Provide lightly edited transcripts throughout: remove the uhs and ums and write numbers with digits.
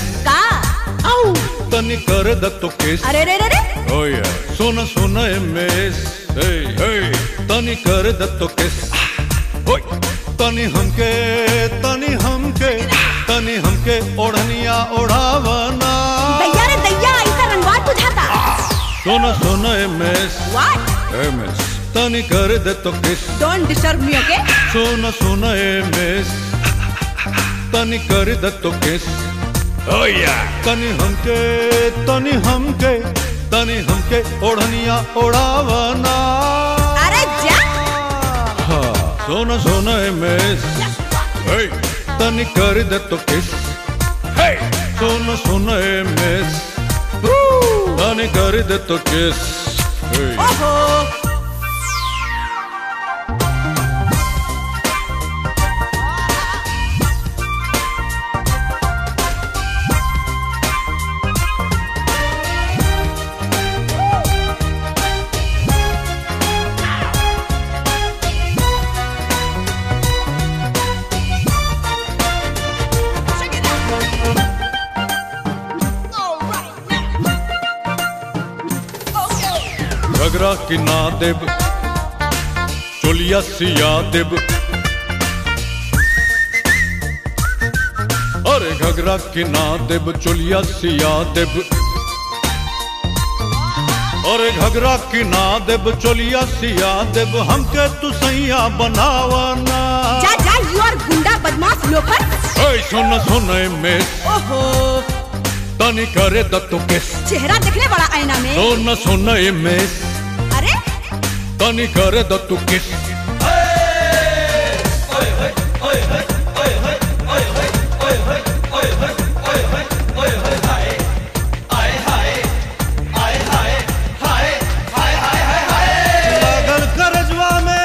miss का आऊ तनी कर द तो किस अरे रे रे रे ओ या सुन सुन ए मिस हे हे तनी कर द तो किस ओए तनी हमके ओढ़निया ओढ़ावना दैया रे दैया ऐसा रंगवा बुझाता सुन सुन ए मिस व्हाट ए मिस तनी कर दे तो किस डोंट डिस्टर्ब मी ओके सुन सुन ए मिस तनी कर दे तो किस ओ या तनी हमके ओढ़निया ओढ़ावना अरे जा हाँ सुन सुन ए मिस हे तनी कर दे तो किस हे सुन सुन ए मिस तनी कर दे तो किस हे ओहो घगरा की ना देब चोलिया सिया देब अरे घगरा की ना देब चोलिया सिया देब अरे घगरा की ना देब चोलिया सिया देब हमके तू सैया बनावना जा जा यू आर गुंडा बदमाश लोफर ए सुन सुन ए मिस ओहो तनी करे द तो किस चेहरा देखने बड़ा आईना में सुन सुन ए मिस अरे तनी करे द तो किस लागल करजवा में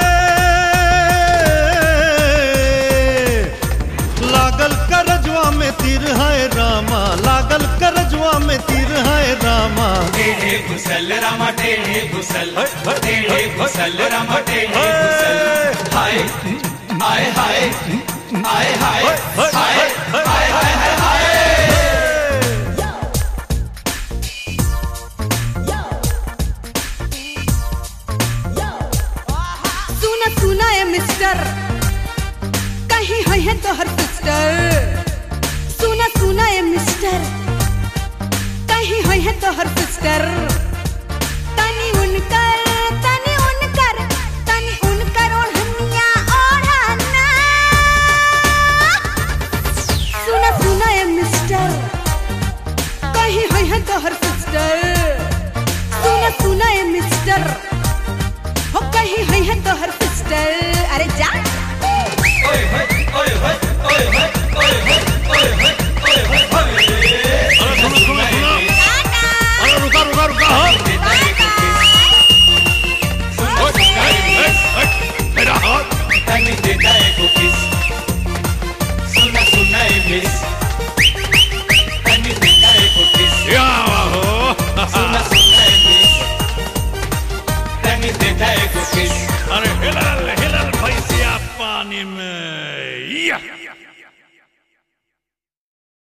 तीर है रामा लागल करजवा में तीर है रामा टेढ़े घुसल रामा टेढ़े घुसल रामा टेढ़े घुसल हाय हाय हाय हाय हाय हाय हाय हाय हाय सुना सुना ए मिस्टर कहीं है तो हर सिस्टर सुना सुना ए मिस्टर कहीं है तो हर सिस्टर तनी उनकर ओढ़निया ओढ़ना सुना सुना ए मिस्टर कहीं है तो हर सिस्टर सुना सुना ए मिस्टर हो कहीं है तो हर सिस्टर अरे जा अरे हिलल हिलल भैंसिया पानी में या